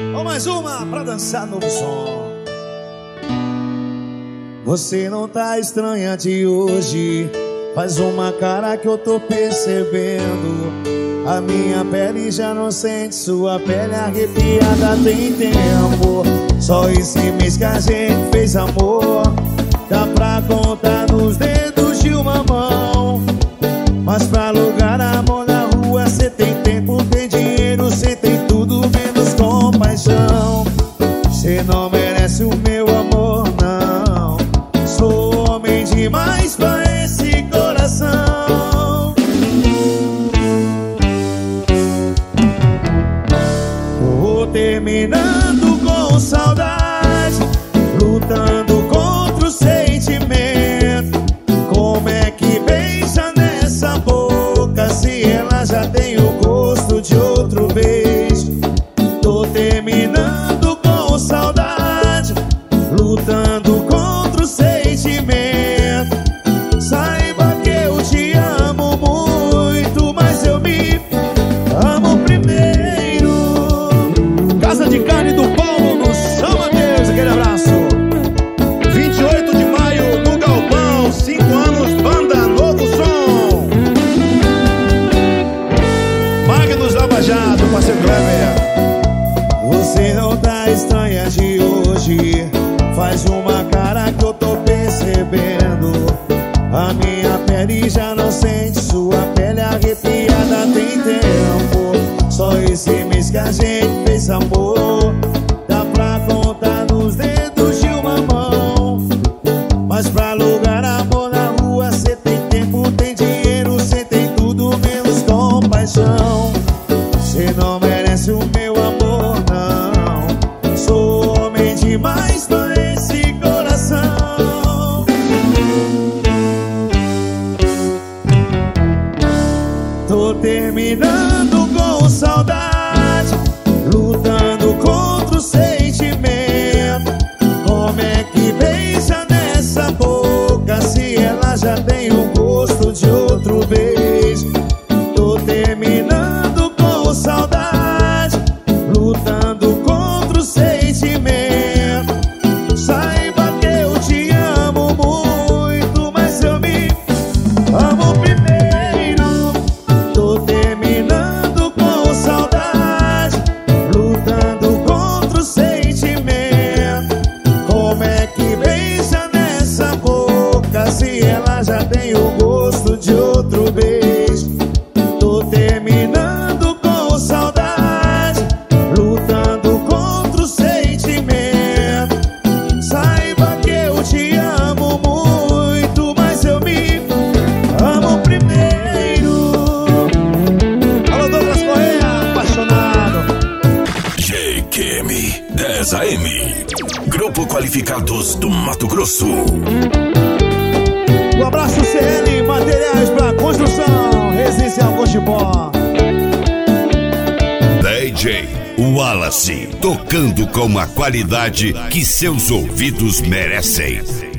Ou mais uma pra dançar novo som. Você não tá estranha de hoje. Faz uma cara que eu tô percebendo. A minha pele já não sente sua pele arrepiada tem tempo. Só esse mês que a gente fez amor. Dá pra contar nos dedos de uma mão. Mas pra alugar amor na rua cê tem tempo, tem dinheiro, cê tem tudo menos compaixão. Cê não merece o meu amor, não. Sou homem demais pra esse coração. Tô terminando com saudade, lutando contra o sentimento. Como é que beija nessa boca se ela já tem o gosto de outro beijo? Tô terminando com saudade, lutando contra o sentimento. Saiba que eu te amo muito, mas eu me amo primeiro. Casa de Carne do Paulo no São Mateus, aquele abraço. 28 de maio no Galpão, 5 anos, banda Novo Som. Magnus Lavajado, parceiro Kleber. Você não tá estranha de hoje. Faz uma cara que eu tô percebendo. A minha pele já não sente sua pele arrepiada tem tempo. Só esse mês que a gente fez amor. Dá pra contar nos dedos de uma mão. Mas pra alugar amor na rua cê tem tempo, tem dinheiro, cê tem tudo menos compaixão. Cê não merece o meu amor, não. Sou homem demais pra esse coração. Tô terminando com saudade, lutando contra o sentimento. Como é que beija nessa boca se ela já tem o gosto de outro beijo? Tô terminando com saudade, lutando contra o sentimento. Saiba que eu te amo muito, mas eu me amo primeiro. Tô terminando com saudade, lutando contra o sentimento. Como é que beija nessa boca se ela já tem o gosto de outro beijo? Tô terminando com saudade, lutando contra o sentimento. Saiba que eu te amo muito, mas eu me amo primeiro. Alô, Douglas Correia, apaixonado. GQM 10AM, Grupo Qualificados do Mato Grosso. Um abraço CL, materiais pra construção, Residencial Cochipó. DJ Wallace, tocando com a qualidade que seus ouvidos merecem.